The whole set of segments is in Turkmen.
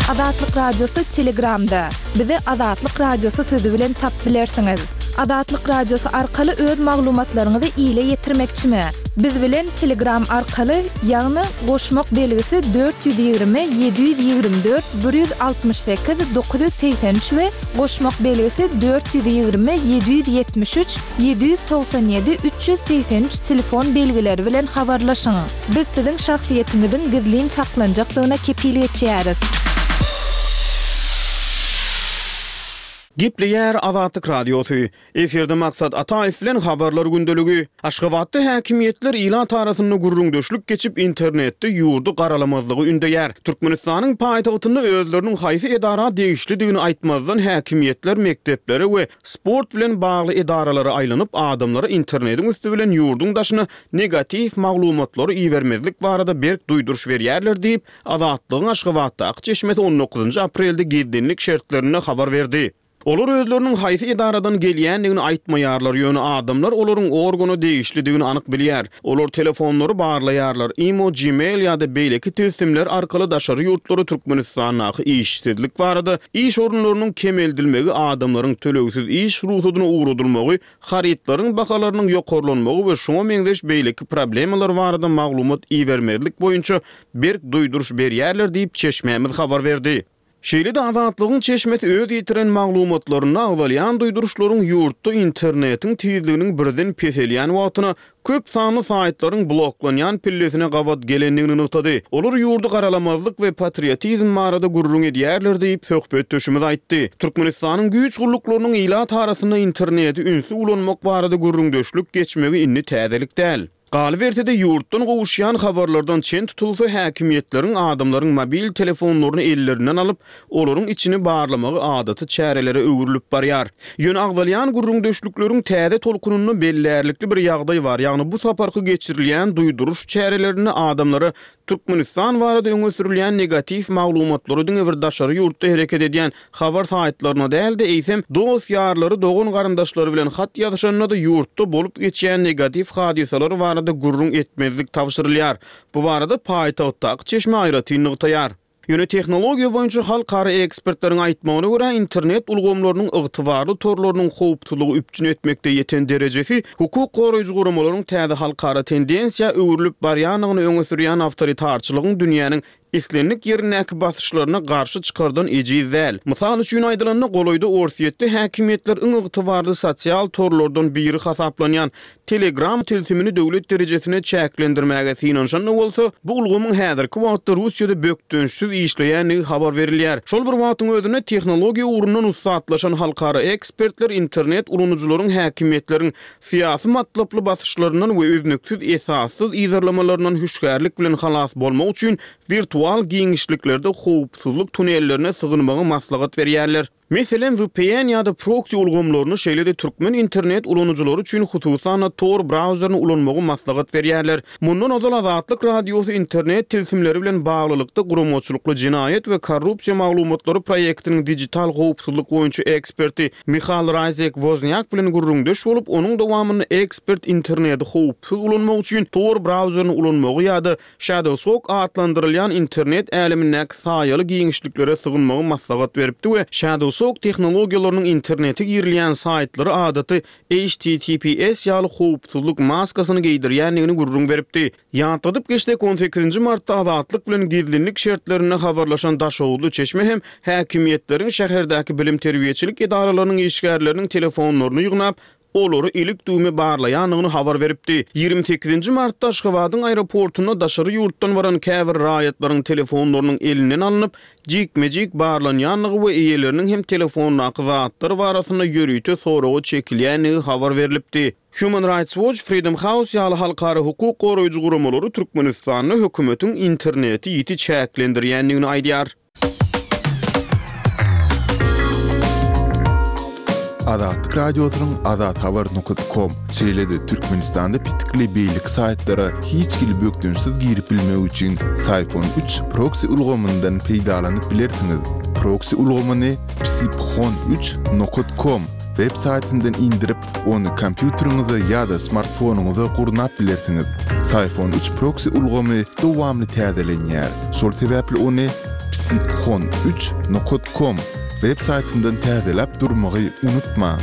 Azatlyk Radiosu Telegramda. Bizi Azatlyk Radiosu sözü bilen tap bilersiňiz. Azatlyk Radiosu arkaly öz maglumatlaryňyzy ýyla ýetirmekçimi? Biz bilen Telegram arkaly ýagny goşmak belgisi 420 724 168 983 we goşmak belgisi 420 773 797 383 telefon belgileri bilen habarlaşyň. Biz siziň şahsiýetiňiziň gizliliğini saklanjakdygyna kepilik etýäris. Gipleyer Azatlyk Radiosu. Eferde maksat Ataýew bilen habarlar gündeligi. Aşgabatda häkimetler ilan tarasyny gurrundeşlik geçip internetde ýurdu garalamazlygy ündeýär. Türkmenistanyň paýtagtynda özleriniň haýsy edara degişlidigini aýtmazdan häkimetler mekteplere we sport bilen bagly edaralary aýlanyp adamlara internetiň üstü bilen ýurduň daşyna negativ maglumatlary iýermezlik barada berk duýduruş berýärler diýip Azatlygyň Aşgabatda Çeşmede 19 aprelde gizlenlik şertlerine habar berdi. Olar özleriniň haýsy edaradan gelýändigini aýtmaýarlar ýöne adamlar olaryň organy degişlidigini anyk bilýär. Olar telefonlary barlaýarlar. Imo, Gmail ýa-da beýleki tüýsimler arkaly daşary ýurtlary Türkmenistanyň işsizlik barada iş orunlarynyň kemeldilmegi, adamlaryň tölegsiz iş ruhudyna uğradylmagy, haritlaryň bakalarynyň ýokarlanmagy we şoňa meňzeş beýleki problemalar barada maglumat iýermezlik boýunça berk duýduruş berýärler diýip Çeşmemiz habar berdi. Şeýle-de Azatlygyň Çeşmeti öz ýetiren maglumatlaryny agdalýan duýduruşlaryň ýurtda internetiň tizliginiň birden peselýän wagtyna köp sanly saýtlaryň bloklanýan pillesine gawat gelendigini ynykdy. Olar ýurdu garalamazlyk we patriotizm barada gurrun edýärler diýip söhbet döşümez aýtdy. Türkmenistanyň güýç gulluklarının ila tarasyna interneti ünsü ulanmak barada gurrundeşlik geçmegi inni täzelik däl. Galy bertede ýurtdan gowuşýan habarlardan çen tutulsa häkimetleriň adamlaryň mobil telefonlaryny ellerinden alyp olaryň içini barlamagy adaty çärelere öwürlüp barýar. Ýöne agdalýan gurrundeşlikleriň täze tolkunyny bellärlikli bir ýagdaý bar. Ýagny bu saparky geçirilýän duýduruş çärelerini adamlara Türkmenistan barada öňe sürilýän negativ maglumatlary diňe bir daşary ýurtda hereket edýän habar saýtlaryna däl-de eýsem dost ýarlary, dogan garandaşlary bilen hat ýazyşanyna da ýurtda bolup geçýän negativ hadisalar barada gurrun etmezlik tawşyrylýar. Bu barada paýtagtda Çeşme aýraty nyktaýar. Ýöne tehnologiýa boýunça halkara ekspertleriň aýtmagyna görä internet ulgamlarynyň ygtybarly torlarynyň howpsuzlygy üpjün etmekde ýeten derejesi hukuk goraýjy guramalaryň täze halkara tendensiýa öwürlüp barýanyny öňe sürýän awtoritarçylygyň dünýäniň islenlik ýerindäki basyşlaryna garşy çykardan ejizäl. Mysal üçin aýdylanyny golaýda orsiýetde häkimetler ygtybarly sosial torlardan biri hasaplanýan Telegram tilsimini döwlet derejesine çäklendirmäge synanşany bolsa, bu ulgamyň häzirki wagtda Russiýada bökdönşsiz işleýäni habar berilýär. Şol bir wagtyň özüne tehnologiýa urundan ustatlaşan halkara ekspertler internet ulunucularyň häkimetleriň syýasy matlaply basyşlarynyň we öznüksiz esassız izarlamalaryndan hüşgärlik bilen halas bolmak üçin virtual giňişliklerde howpsuzlyk tunellerine sığınmagy maslahat berýärler. Meselen VPN ýa-da proxy ulgamlaryny şeýle-de türkmen internet ulunuculary üçin hususan Tor browseryny ulanmagy maslahat berýärler. Mundan ozal Azatlyk Radiosu internet tilsimleri bilen baglylykda guramaçylykly jinaýet we korrupsiýa maglumatlary proýektiniň digital howpsuzlyk boýunça eksperti Michal Razek-Wozniak bilen gurrundeş bolup, onuň dowamyny ekspert interneti howpsuz ulanmak üçin Tor browseryny ulanmagy ýa-da Shadowsock adlandyrylýan internet älimindäki saýaly giňişliklere sığınmagy maslahat beripdi we Shadowsock tehnologiýalarynyň interneti girilýän saýtlary adaty HTTPS ýaly howpsuzlyk maskasyny giydirýänligini gurrun beripdi. Ýatydyp geçde 18 martda Azatlyk bilen gizlinlik şertlerine habarlaşan Daşowlu Çeşme hem häkimetleriň şäherdäki bilim terbiýeçilik edaralarynyň işgärleriniň telefonlaryny ýygnap olary ilik düýme barlaýanyny habar beripdi. 28 martda Aşgabatyň aeroportuna daşary ýurtdan baran käbir raýatlaryň telefonlarynyň elinden alınıp, jikmejik barlanýanlygy we eýeleriniň hem telefon akyzatlary barasynda ýörüýte soragy çekilýäni habar berilipdi. Human Rights Watch, Freedom House ýaly halkara hukuk goraýjy guramalary Türkmenistanyň hökümetiň interneti ýiti çäklendirýänligini aýdýar. Azatlyk Radiosynyň azathabar.com şeýle-de Türkmenistanda pitikli beýlik saýtlara hiç kili bökdünsiz girip bilmek üçin Sayfon 3 proxy ulgamyndan peýdalanyp bilersiňiz. Proxy ulgamyny psipxon3.com web saytyndan indirip onu kompýuteriňize ýa-da smartfonuňyza gurnap bilersiňiz. Sayfon 3 proxy ulgamy dowamly täzelenýär. Şol sebäpli onu psikhon3.com web saytyndan täzelep durmagy unutma.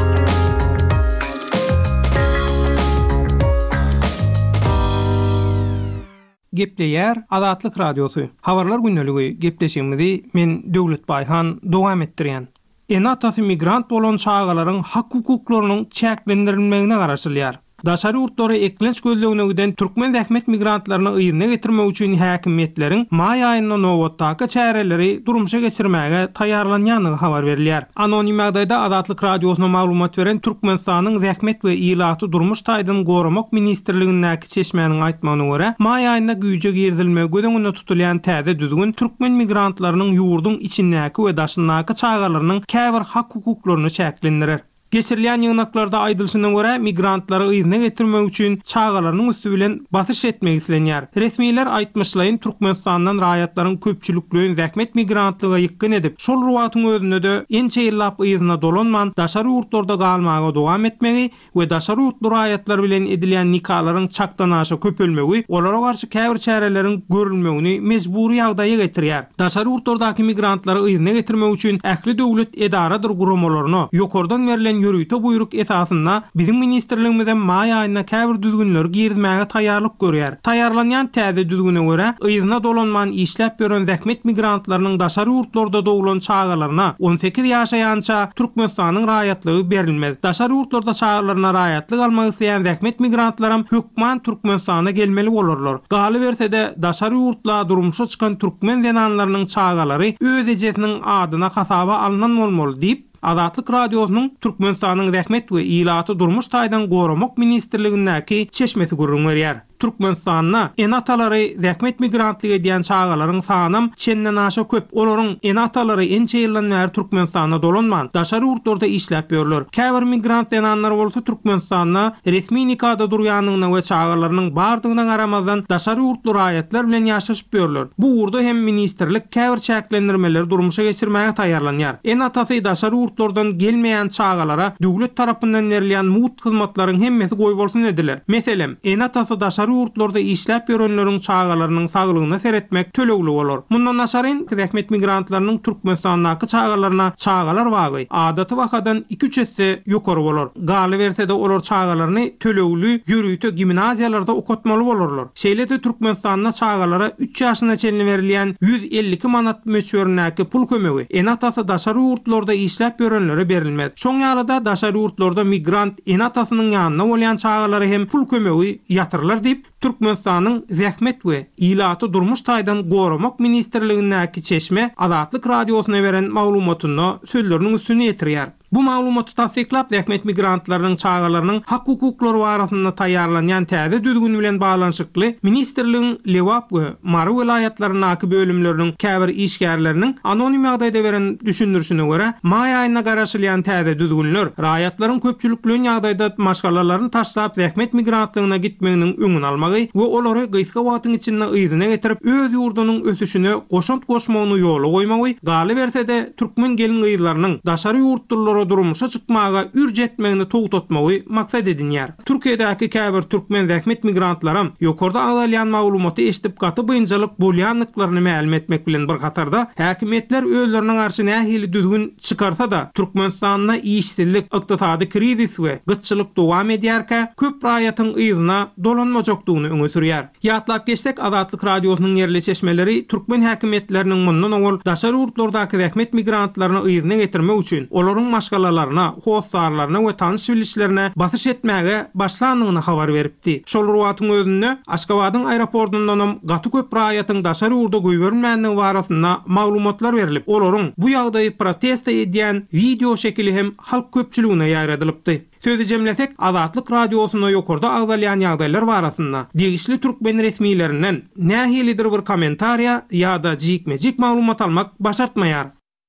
Gepleýär Azatlyk radiosu. Habarlar günneligi gepleşigimizi men Döwlet Bayhan dowam etdirýän. Enatasy migrant bolan çağalaryň hak hukuklarynyň çäklendirilmegine garaşylýar. Daşary urtlara eklenç gözlegininden türkmen zähmet migrantlaryny ýerine getirmek üçin häkimetleriň may aýyna nowatdaky çäreleri durmuşa geçirmäge taýýarlanýanyny habar berilýär. Anonim ýagdaýda Azatlyk radiosyna maglumat beren Türkmenistanyň zähmet we ýylaty durmuş taýdan goramak ministrligindäki çeşmeniň aýtmagyna görä, may aýynda güýje girdilmegi gözeginde tutulýan täze düzgün türkmen migrantlarynyň ýurduň içindäki we daşyndaky çağalarynyň käbir hak hukuklaryny çäklendirer. Geçirilýän ýygnaklarda aýdylşyna görä migrantlary ýerine getirmek üçin çağalarynyň üstü bilen basyş etmek islenýär. Resmiler aýtmışlaryň Türkmenistandan raýatlaryň köpçülikliğin zähmet migrantlyga ýykyn edip, şol ruwatyň özünde de ençe ýyllap ýyzyna dolanman daşary urtlarda galmaga dowam etmegi we daşary urtly raýatlar bilen edilýän nikahalaryň çaktanaşy köpelmegi olara garşy käbir çäreleriň görülmegini mejburi ýagdaýa getirýär. Daşary urtlardaky migrantlary ýerine getirmek üçin ähli döwlet edaradyr guramalaryny ýokardan berilen ýürüýte buyruk esasynda bizim ministrligimizden may aýyna käbir düzgünler girdmäge taýýarlyk görýär. Taýýarlanýan täze düzgüne görä ýyzyna dolanman işläp beren zähmet migrantlarynyň daşary urtlarda dowulan çağalaryna 18 ýaşaýança Türkmenistanyň raýatlygy berilmez. Daşary urtlarda çağalaryna raýatlyk almak isleýän zähmet migrantlaram hökman Türkmenistana gelmeli bolarlar. Galy berse-de daşary urtla durmuşa çykan türkmen zenanlarynyň çağalary öz ejesiniň adyna hasaba alynan bolmaly diýip Azatlyk radiosynyň Türkmenistanyň zähmet we ýylaty durmuş taýdan goramak ministrligindäki çeşmesi gurrun berýär. Türkmenistanyna enatalary zähmet migrantlygy edýän çağalaryň sanam çenden aşa köp. Olaryň enatalary ençe ýyldan bäri Türkmenistanda dolanman, daşary urtlarda işläp ýörler. Käbir migrant denanlar bolsa Türkmenistanyna resmi nikahda durýanyna we çağalarynyň bardygyna garamazdan daşary urtly raýatlar bilen ýaşaşyp ýörler. Bu urda hem ministrlik käbir çäklendirmeler durmuşa geçirmäge taýýarlanýar. Enatasy daşary urtlardan gelmeýän çağalara döwlet tarapyndan berilýän mut hyzmatlaryň hemmesi goý bolsun ediler. Meselem, enatasy daşary urtlarda işläp ýörenleriň çağalarynyň saglygyna seretmek tölegli bolar. Mundan naşaryn zähmet migrantlarynyň Türkmenistandaky çağalaryna çağalar wagy adaty wakadan 2-3 esse ýokary bolar. Galy berse-de olar çağalaryny tölegli ýürüýte gimnaziýalarda okutmaly bolarlar. Şeýle-de Türkmenistanyna çağalara 3 ýaşyna çenli berilýän 152 manat möçberindäki pul kömegi enatasy daşary urtlarda işläp ýörenlere berilmez. Şoň ýalyda daşary urtlarda migrant enatasynyň ýanyna bolýan çağalary hem pul kömegi ýatyrlar diýip Türkmenistanyň zähmet we ýylaty durmuş taýdan goramak ministrligindäki çeşme Azatlyk radiosyna beren maglumatyny sözleriniň üstüne ýetirýär. Bu maglumaty tasdiklap zähmet migrantlarynyň çağalarynyň hak hukuklary barasynda taýýarlanýan täze düzgün bilen baglanyşykly ministrligiň Lewap we Mary vilayatlarynyň bölümleriniň käbir işgärleriniň anonim ýagdaýda beren düşündirişine görä may aýyna garaşylýan täze düzgünler raýatlaryň köpçülikliğin ýagdaýda maşgalalaryny taşlap zähmet migrantlygyna gitmeginiň öňüni almagy we olary gysga wagtyň içinde ýyzyna getirip öz ýurdunyň ösüşine goşant goşmagyny ýola goýmagy galy berse-de türkmen gelin gyýlarynyň daşary ýurtlara durmuşa çykmaga ürjetmegini togtatmagy maksat edinýär. Türkiýedäki käbir türkmen zähmet migrantlaram ýokarda aýdylýan maglumaty eşitip gaty bynjalyk bolýanlyklaryny ma'lum etmek bilen bir gatarda häkimetler özleriniň garşy nähili düzgün çykarsa-da Türkmenistanyna işsizlik, ykdysady krizis we gytçylyk dowam edýärkä köp raýatyň ýyzyna dolanmajokdugyny öňe sürýär. Ýatlap geçsek Azatlyk radiosynyň ýerleşeşmeleri türkmen häkimetleriniň mundan owul daşary urtlardaky zähmet migrantlaryny ýerine getirmek üçin olaryň maşgalalaryna, howsarlaryna we tanış bilişlerine basyş etmäge başlandygyny habar beripdi. Şol ruwatyň özünde Aşgabatyň aeroportundan gaty köp raýatyň daşary urda goýbermänligi barasynda maglumatlar berilip, olaryň bu ýagdaýy protesta edýän video şekli hem halk köpçüligine ýaýradylypdy. Sözü jemlesek Azatlyk radiosyna ýokarda agdalýan ýagdaýlar barasynda degişli türkmen resmiýlerinden nähilidir bir kommentariýa ýa-da jikmejik maglumat almak başartmaýar.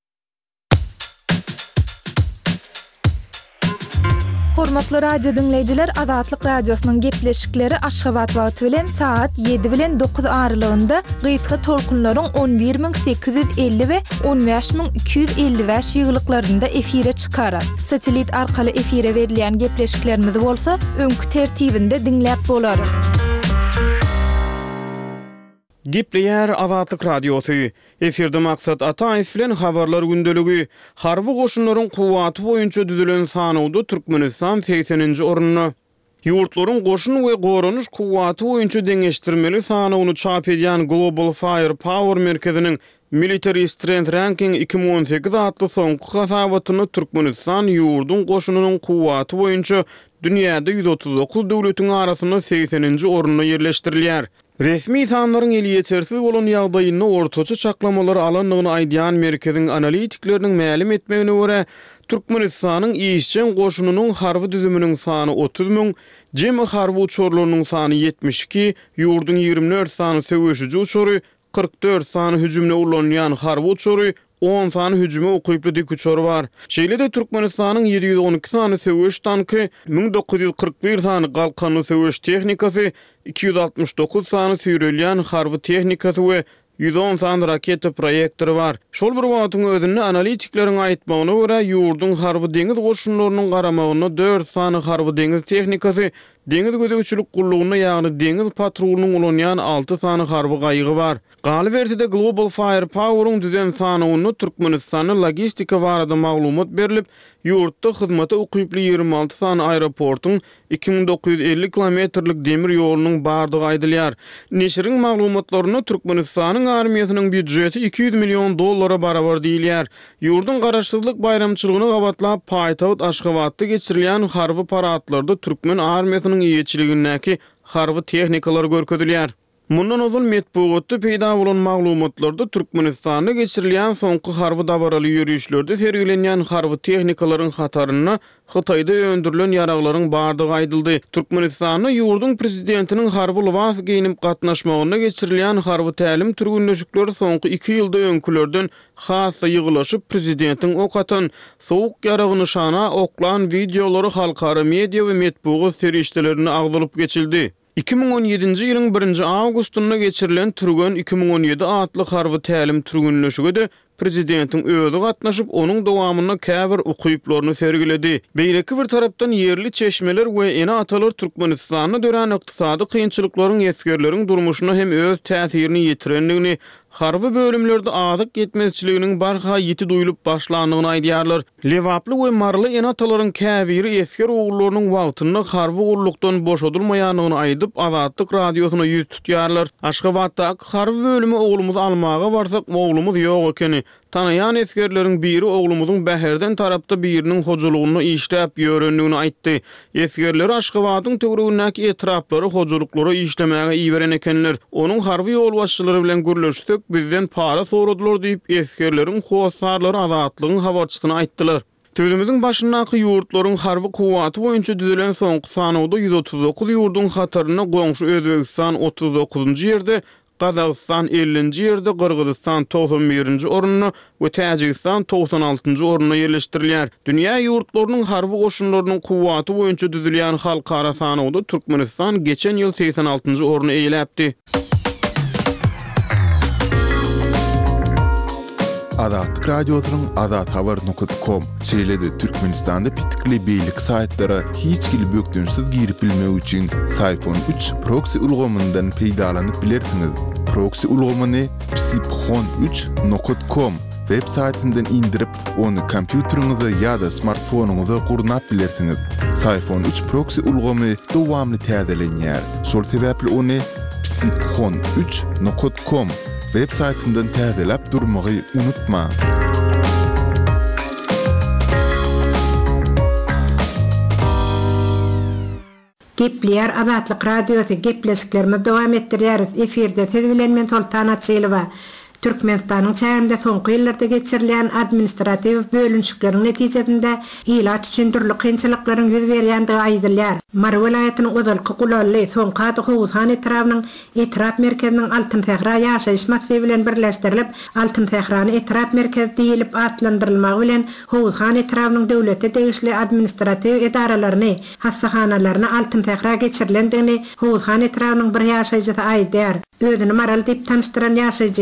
Hormatly radio dinleyijiler, Azatlyk radiosynyň gepleşikleri Aşgabat wagty bilen saat 7 bilen 9 aralygynda gysga tolkunlaryň 11850 we 15255 ýyglyklarynda efire çykarar. Satelit arkaly efire berilýän gepleşiklerimiz bolsa öňkü tertibinde dinläp bolar. Gepleyer Azatlyk Radiosu. Eferde maksat Ataev bilen habarlar gündölügi. Harby goşunlaryň kuwaty boýunça düzülen sanawda Türkmenistan 80-nji orunna. Ýurtlaryň goşun we goranuş kuwaty boýunça deňeşdirmeli sanawyny çap edýän Global Firepower merkeziniň Military Strength Ranking 2018 adly soňky hasabatyny Türkmenistan ýurdun goşunynyň kuwaty boýunça dünýäde 139 döwletiň arasynda 80-nji orunda ýerleşdirilýär. Resmi sanlaryň eli ýetersiz bolan ýagdaýyny ortaça çaklamalar alanlygyny aýdýan merkeziň analitikleriniň ma'lum etmegine görä, Türkmenistanyň işçen goşunynyň harby düzüminiň sany 30 000, jemy harby uçurlarynyň sany 72, ýurdun 24 sany söwüşüji uçury, 44 sany hüjümle ulanýan harby uçury, 10 sany hüjüme okuyply dik uçury bar. Şeýle-de Türkmenistanyň 712 sany söwüş tanky, 1941 sany galkanly söwüş tehnikasy, 269 sany süýrelýän harby tehnikasy we 110 sany raketa proýektory bar. Şol bir wagtyň özünde analitiklerin aýtmagyna görä, ýurdun harby deňiz goşunlarynyň garamagyna 4 sany harby deňiz tehnikasy, deňiz gödegçilik gullugyna ýagny deňiz patrulynyň ulanýan 6 sany harby gaýygy bar. Galbertide Global Firepower'un düzen sanawyny Türkmenistanyň logistika barada maglumat berilip, ýurtda hyzmata ukyply 26 sany aeroportyň 2950 kilometrlik demir ýolunyň bardygy aýdylýar. Neşiriň maglumatlaryna Türkmenistanyň armiýasynyň büdjeti 200 milyon dollara barabar diýilýär. Ýurdun garaşsyzlyk bayramçylygyny gabatlap paýtagat Aşgabatda geçirilýän harby paradlarda Türkmen armiýasynyň ýetçiligindäki harby tehnikalar görkezilýär. Mundan uzun metbuatda peýda bolan maglumatlarda Türkmenistanda geçirilýän soňky harby dabaraly ýürüşlerde sergilenýän harby tehnikalaryň hataryna Hytaýda öndürilen ýaraglaryň bardygy aýdyldy. Türkmenistanyň ýurdun prezidentiniň harby lybas giyinip gatnaşmagyna geçirilýän harby tälim türgünleşikleri soňky 2 ýylda öňkülerden hassa ýygylaşyp prezidentiň ok atan, sowuk ýaragy nyşana oklan videolary halkara media we metbuat serişdelerini agdalyp geçildi. 2017-nji ýylyň 1-nji awgustunda geçirilen Türgön 2017 adly harby tälim türgünleşigi de prezidentiň özü gatnaşyp onuň dowamyna käbir ukyplaryny sergiledi. Beýleki bir tarapdan yerli çeşmeler we ene atalar Türkmenistanyň dören ykdysady kynçylyklaryň ýetgerleriň durmuşyna hem öz täsirini ýetirenligini, harby bölümlerde azyk yetmezçiliginiň barha ýeti duýulyp başlandygyny aýdýarlar. Lewaply we marly ene atalaryň käbiri esker oglarynyň wagtyny harby gullukdan boşadylmaýanyny aýdyp Azatlyk radiosyna ýüz tutýarlar. Aşgabatdaky harby bölümi oglumyz almaga barsak, oglumyz ýok ekeni tanayan eskerleriň biri oglumyzyň bäherden tarapda biriniň hojulugyny işläp ýörendigini aýtdy. Eskerler Aşgabatyň töweregindäki etraplary hojuluklary işlemäge iýeren ekenler. Onuň harby ýol başçylary bilen gürleşdik, bizden para soradylar diýip eskerleriň howsarlary Azatlygyň habarçysyna aýtdylar. Tövlemizin başyndaky ýurtlaryň harby kuwaty boýunça düzelen soňky sanawda 139 ýurdun hataryna goňşy Özbegistan 39-njy ýerde, Kazakistan 50-nji ýerde, Kyrgyzstan 91-nji orunna we Täjikistan 96-njy orunna ýerleşdirilýär. Dünýä ýurtlarynyň harby goşunlarynyň kuwaty boýunça düzülýän halkara sanawda Türkmenistan geçen ýyl 86-njy oruny eýläpdi. Azatlyk radiosynyň azathabar.com şeýle-de Türkmenistanda pitikli beýlik saýtlara hiç kili bökdünsiz girip bilmek üçin Sayfon 3 proxy ulgamyndan peýdalanyp bilersiňiz. Proxy ulgamyny psiphon3.com web saytyndan indirip onu kompýuteriňize ýa-da smartfonuňyza gurnap bilersiňiz. Sayfon 3 proxy ulgamy dowamly täzelenýär. Şol sebäpli onu psiphon3.com web saytyndan täzelep durmagy unutma. Gepleyer Azatlyk radiosu gepleşiklerimi dowam etdirýäris. Eferde siz bilen men Sultan Atçylyba. Türkmenistanyň çäginde soňky ýyllarda geçirilen administrativ bölünçlikleriň netijesinde ilat üçin türlü kynçylyklaryň ýüz berýändigi aýdylýar. Mar welaýatynyň özalky gulally soňky Howuzhan etrapynyň etrap merkeziniň Altyn Sehra ýaşaýyş massaby bilen birleşdirilip, Altyn Sehrany etrap merkezi diýilip atlandyrylmagy bilen Howuzhan etrapynyň döwlete degişli administrativ edaralaryny, hassahanalarny Altyn Sehra geçirilendigini Howuzhan etrapynyň bir ýaşaýjysy aýdýar. Özüni maral diýip tanışdyran ýaşaýjynyň pikirini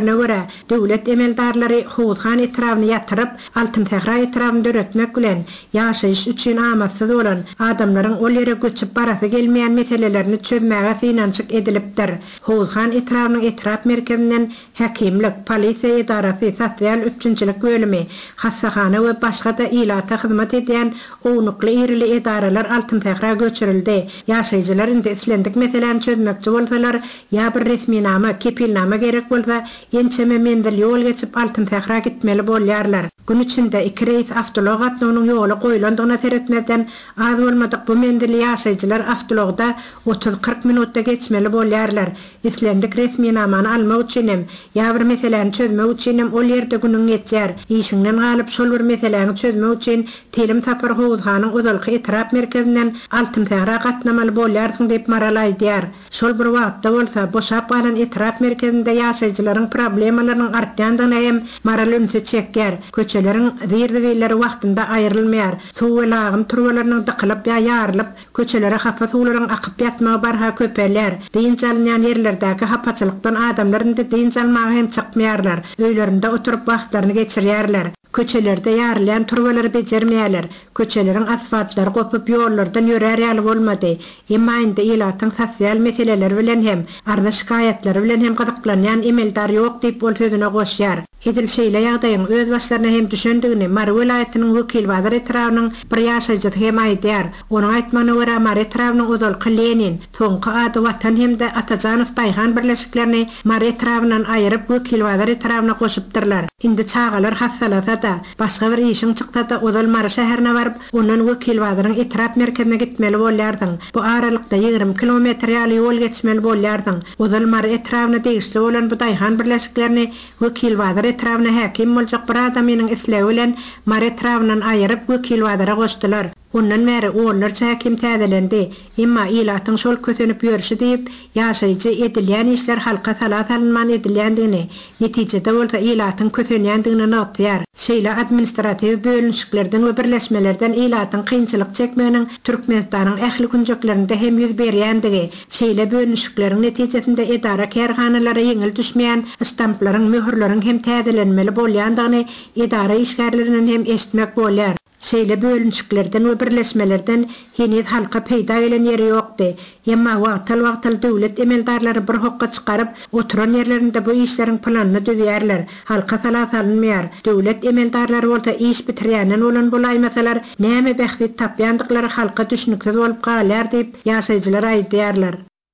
Şeýlelerine görä döwlet emeldarlary Howuzhan etrawyny ýatyryp, altyn tähra etrawyny döretmek bilen ýaşaýyş üçin amatsyz bolan adamlaryň ol ýere göçüp barasy gelmeýän meselelerini çözmäge synançyk edilipdir. Howuzhan etrawynyň etrap merkezinden häkimlik, polisiýa idarasy, sosial üçünçilik bölümi, hassahana we başga da ilata hyzmat edýän ownukly irili idaralar altyn tähra göçürildi. Ýaşaýjylar indi islendik meselelerini çözmekçi bolsalar, ýa bir resminama, kepilnama gerek bolsa, ençeme mendil ýol geçip altyn tähra gitmeli bolýarlar. Gün içinde 2 reis avtolog atlygynyň ýoly goýulandygyna seretmeden az bolmadyk bu mendil ýaşaýjylar avtologda 30-40 minutda geçmeli bolýarlar. Islendik resminamany almak üçin ýa bir meseleni çözmek üçin ol ýerde günüň geçer. İşiňden galyp şol bir meseleni çözmek üçin telim tapar Howuzhanyň özalky etrap merkezinden altyn tähra gatnamaly bolýarsyň diýip maralaýdýar. Şol bir wagtda bolsa boşap galan etrap merkezinde ýaşaýjylaryň problemalarynyň artýandygyna hem maralymsy çekýär. Köçelerin zirdeweleri wagtynda aýrylmaýar. Suw we lagym turbalarynyň dıkylyp ýa ýarylyp, köçelere hapa suwlaryň akyp ýatmagy barha köpeler. Diýinçalynýan ýerlerdäki hapaçylykdan adamlaryň da diýinçalmagy hem çykmaýarlar. Öýlerinde oturup wagtlaryny geçirýärler. Köçelerde ýarylýan turbalar bejermeýärler. Köçeleriň asfaltlary gopup ýollardan ýörer ýaly bolmady. Emma indi ýylatyň sosial meseleleri bilen hem arda şikaýetleri bilen hem gyzyklanýan emeldar ýok diýip bol sözüne goşýar. Edilşeýle ýagdaýyň öz başlaryna hem düşündigini Mary welaýatynyň wekil wazir etrawynyň bir ýaşaýjy hem aýdýar. Onuň aýtmagyna görä Mary etrawynyň özalky Lenin, soňky ady Watan hemde Atajanow Daýhan birleşiklerini Mary etrawyndan aýryp wekil wazir etrawyna goşupdyrlar. Indi çağalar hassalasa da, başga bir işiň çyksa da odal Mary şäherine baryp, ondan wekil wazyryň etrap merkezine gitmeli bolýardyň. Bu aralykda 20 kilometr ýaly ýol geçmeli bolýardyň. Odal Mary etrawyna degişli bolan bu Daýhan birleşiklerini wekil wazyr etrawyna häkim boljak bir adamynyň islebi bilen Mary etrawyndan aýryp wekil wazyra goşdylar. Ondan beri oğullarca häkim täzelendi. Emma ýylatyň şol kösenip ýörüşi diýip ýaşaýjy edilýän işler halka salatlanman edilýändigini, netijede bolsa ýylatyň kösenýändigini notýar. Şeýle administrativ bölünşiklerden we birleşmelerden ýylatyň kynçylyk çekmeginiň Türkmenistanyň ähli günjeklerinde hem ýüz berýändigi, şeýle bölünşikleriň netijesinde edara kärhanalary ýeňil düşmeýän stamplaryň, möhürleriň hem täzelenmeli bolýandygyny edara işgärlerinden hem eşitmek bolýar. Şeýle bölünşiklerden we birleşmelerden henüz halka peýda gelen ýeri ýokdy. Emma wagtal döwlet emeldarlary bir hokka çykaryp oturan ýerlerinde bu işleriň planyny düzýärler. Halka salatlanmaýar. Döwlet emeldarlary bolsa iş bitirýänden bolan bolaýmasalar, näme bähbet tapýandyklary halka düşnükli bolup galar diýip ýaşaýjylar aýdýarlar.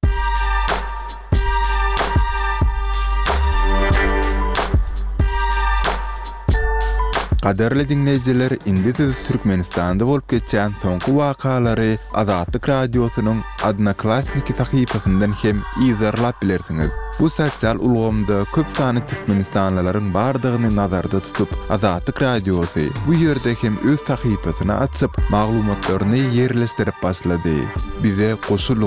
Kaderli dinleyiciler, indi Türkmenistanda bolup geçen soňky wakalary Azatlyk Radiosynyň Odnoklassniki tahypasyndan hem izarlap bilersiňiz. Bu sosial ulgamda köp sany Türkmenistanlylaryň bardygyny nazarda tutup, Azatlyk Radiosy bu ýerde hem öz tahypasyny açyp, maglumatlaryny ýerleşdirip başlady. Bize goşuluň.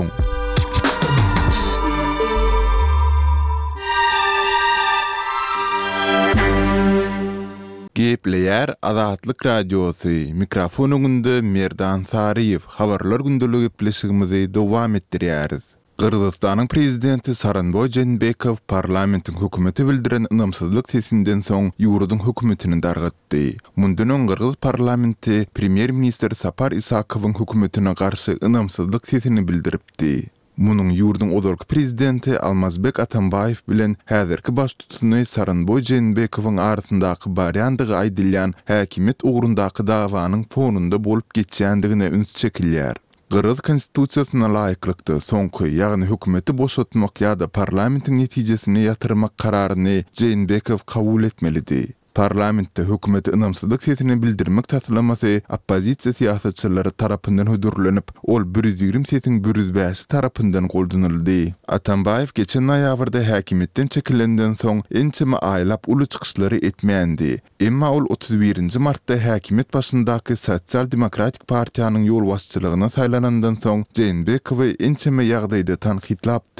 Gepleýär Azatlyk Radiosy. Mikrofonunda Merdan Sariýew. Habarlar gündeligi gepleşigimizi dowam etdirýäris. Kırgızstanyň prezidenti Saranboy Jeenbekow parlamentiň hökümeti bildiren ynamsızlyk sesinden soň ýurduň hökümetini dargatdy. Mundan Kırgız parlamenti premier minister Sapar Isakowyň hökümetine garşy ynamsızlyk sesini bildiripdi. Munun ýurduň odalky prezidenti Almazbek Atambayew bilen häzirki baş tutuny Saranboy Jeenbekowyň arasyndaky barýandygy aýdylýan häkimet ugrundaky dawanyň fonunda bolup geçýändigine üns çekilýär. Kırgız konstitusiýasyna laýyklykda soňky, ýagny hökümeti boşatmak ýa-da parlamentiň netijesini ýatyrmak kararyny Jeenbekow kabul etmelidi. Parlamentde hökümeti ynamsızlyk sesini bildirmek tasalamasy oppozisiýa siýasatçylary tarapyndan hödürlenip, ol 120 sesiň 105 tarapyndan goldanyldy. Atambayew geçen noýabrda häkimetden çekilenden soň ençeme aýlap uly çykyşlary etmeýändi. Emma ol 31 martda häkimet başyndaky Sosial Demokratik Partiýanyň ýol başçylygyna saýlanandan soň Jeenbekowy ençeme ýagdaýda tanqidlapdy.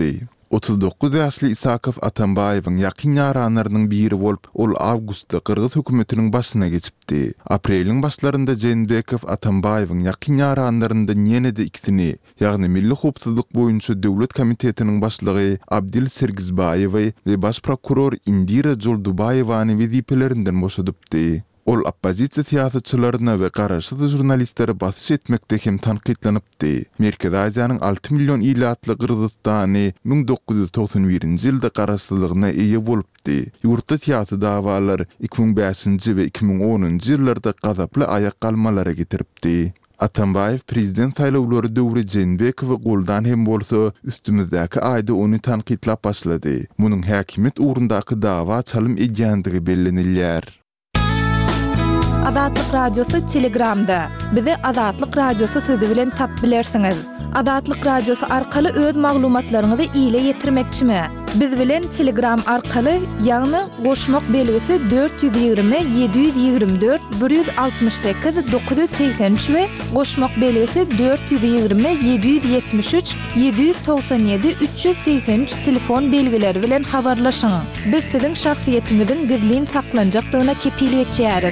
39 ýaşly Isakow Atambaýewiň ýakyn ýaranlarynyň biri bolup, ol awgustda Kyrgyz hökümetiniň başyna geçipdi. Apreliň başlarynda Jeenbekow Atambaýewiň ýakyn ýaranlarynda ýene-de ikisini, ýagny Milli Hukukçylyk boýunça Döwlet Komitetiniň başlygy Abdil Sergizbaýew we baş prokuror Indira Joldubaýewany wezipelerinden boşadypdy. Ol oppozisiýa siýasatçylaryna we garaşsyz jurnalistlere basyş etmekde hem tanqidlanypdy. Merkezi Aziýanyň 6 million ilatly Kyrgyzstany 1991-nji ýylda garaşsyzlygyna eýe bolupdy. Ýurtda siýasy dawalar 2005-nji we 2010-njy ýyllarda gazaply aýak galmalara getiripdi. Atambaýew prezident saýlawlary döwri Jeenbekow goldan hem bolsa üstümizdäki aýda ony tanqidlap başlady. Munyň häkimet ugrundaky dawa çalym edýändigi bellenilýär. Azatlyk radiosu Telegramda. Bizi Azatlyk radiosu sözü bilen tap bilersiňiz. Azatlyk radiosu arkaly öz maglumatlaryňyzy ýyla ýetirmekçimi? Biz bilen Telegram arkaly ýagny goşmak belgisi 420 724 168 983 we goşmak belgisi 420 773 797 383 telefon belgileri bilen habarlaşyň. Biz siziň şahsiýetiňiziň gizlin taklanjakdygyna kepiliyet edýäris.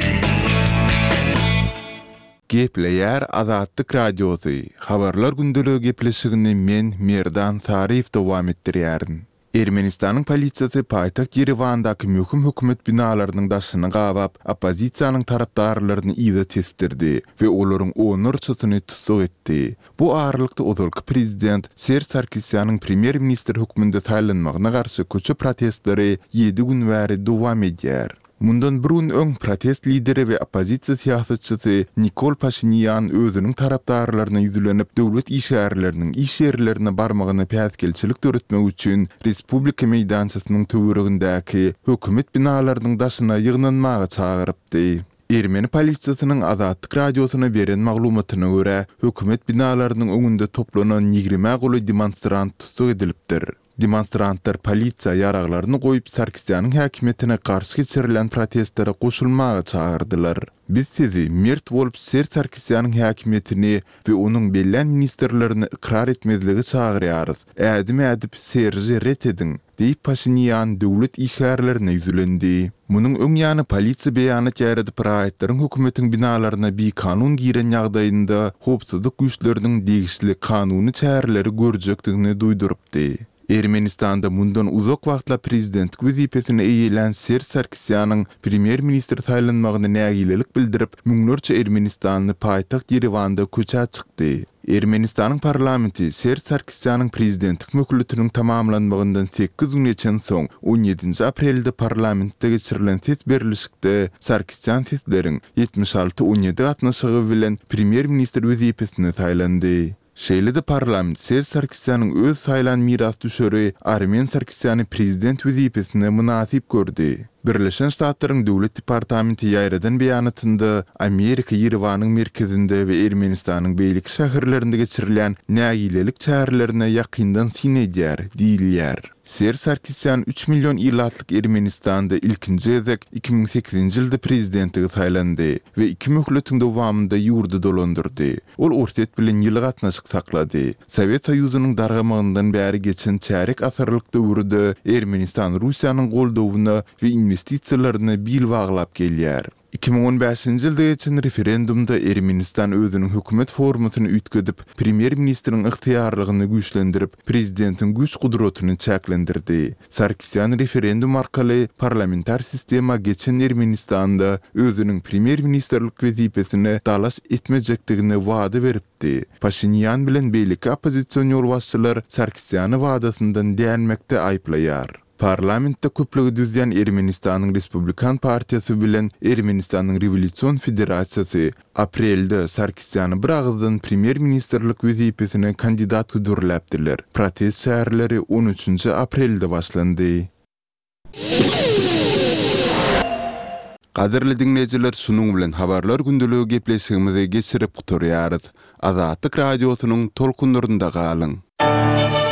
Gepleýär Azatlyk radiosu. Habarlar gündeligi gepleşigini men Merdan Sariýew dowam etdirýärin. Ermenistanyň polisiýasy paýtaxt Yerewandaky möhüm hökümet binalarynyň daşyny gabap, oppozisiýanyň tarapdarlaryny ýyda testirdi we olaryň onurçysyny tutsak etdi. Bu aralykda ozalky prezident Serge Sarkisyanyň premier minister höküminde taýlanmagyna garşy köçe protestleri 7 gün bäri dowam edýär. Mundan burun öň protest lideri we oppozisiýa siýasatçysy Nikol Pashinyan özüniň tarapdarlaryna ýüzlenip döwlet işgärleriniň iş ýerlerine barmagyny päsgelçilik töretmek üçin Respublika meýdançasynyň töweregindäki hökümet binalarynyň daşyna ýygnanmagy çagyrypdy. Ermeni polisiýasynyň Azatlyk radiosuna beren maglumatyna görä, hökümet binalarynyň öňünde toplanan 20 goly demonstrant tutsak edilipdir. Demonstrantlar polisiýa ýaraglaryny goýup Sarkisyanyň häkimetine garşy geçirilen protestlere goşulmagy çagyrdylar. Biz sizi mert bolup Serge Sarkisyanyň häkimetini we onuň bellen ministerlerini ikrar etmezligi çagyrýarys. Ädim Serge ret edin, diýip Pashinyan döwlet işgärlerine ýüzlendi. Munyň öň ýany polisiýa beýanat ýaýradyp raýatlaryň hökümetiň binalaryna bir kanun giren ýagdaýynda howpsuzlyk güýçleriniň degişli kanuny çäreleri görjekdigini duýdurypdy. Ermenistanda mundan uzak wagtla prezident wezipesine eýilen Serge Sarkisyanyň premier minister taýlanmagyna nägilelik bildirip, müňlerçe Ermenistanly paýtaxt Yerewanda köçä çykdy. Ermenistanyň parlamenti Serge Sarkisyanyň prezidentlik möhletiniň tamamlanmagyndan 8 gün geçen soň 17 aprelde parlamentde geçirilen ses berilişikde Sarkisyan sesleriň 76-17 gatnaşygy bilen premier minister wezipesine taýlandy. Şeýle-de parlament Serge Sarkisyanyň öz saýlan miras düşeri Armen Sarkisyan prezident wezipesine münasip gördi. Birleşen Ştatlaryň döwlet departamenti ýaýradan beýanatynda Amerika Yerewanyň merkezinde we Ermenistanyň beýlik şäherlerinde geçirilen nägilelik çärelerine ýakyndan sinedýär diýilýär. Serge Sarkisyan 3 million ilatlyk Ermenistanda ilkinji gezek 2008-nji ýylda prezidentligi taýlandy we 2 möhletiň dowamında ýurdu dolandyrdy. Ol ortet bilen ýyly gatnaşyk saklady. Sowet Soýuzynyň dargamagyndan bäri geçen çärek asarlyk döwürde Ermenistan Russiýanyň goldowuna we investisiýalaryna bil baglap gelýär. 2015-nji ýylda geçen referendumda Ermenistan özüniň hökümet formatyny ütgedip, premier ministriň ygtyýarlygyny güýçlendirip, prezidentiň güýç gudratyny çäklendirdi. Sarkisyan referendum arkaly parlamentar sistema geçen Ermenistanda özüniň premier ministerlik wezipesini dalas etmejekdigini wada beripdi. Pashinyan bilen beýlik opozisiýonýor başçylar Sarkisyany wadasyndan dänmekde aýplaýar. Parlamentde köplügi düzýän Ermenistanyň Respublikan partiýasy bilen Ermenistanyň Rewolýusiýon Federasiýasy aprelde Sarkisyany bir agzdan premier ministerlik wezipesine kandidat gödürläpdiler. Protest şäherleri 13 aprelde başlandy. Qadirli dinleyijiler, şunuň bilen habarlar gündeligi gepleşigimizi geçirip guturýarys. Azatlyk radiosynyň tolkunlarynda galyň.